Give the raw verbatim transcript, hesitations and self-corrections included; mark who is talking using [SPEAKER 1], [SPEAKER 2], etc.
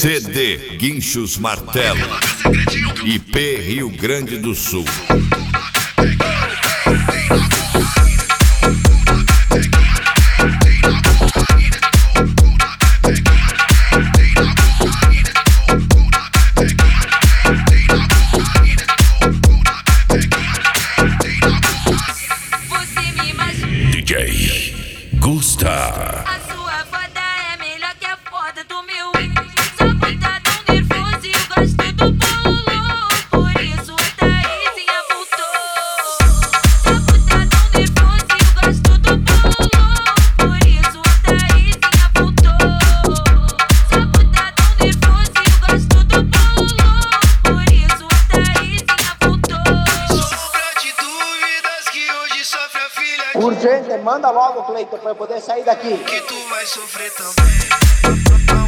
[SPEAKER 1] C D Guinchos Martelo, I P Rio Grande do Sul. D J Gusta.
[SPEAKER 2] A sua foda é melhor que a foda do meu ex. Só que tá tão nervoso e eu gosto do bolo. Por isso a Thaisinha voltou. Só que tá tão nervoso e eu gosto do bolo. Por isso a Thaisinha voltou. Só que tá tão nervoso e eu gosto do bolo. Por isso a Thaisinha voltou.
[SPEAKER 3] Sombra de dúvidas que hoje sofre a filha.
[SPEAKER 4] Urgente, manda logo, Cleiton, pra eu poder sair daqui.
[SPEAKER 3] Que tu vai sofrer também.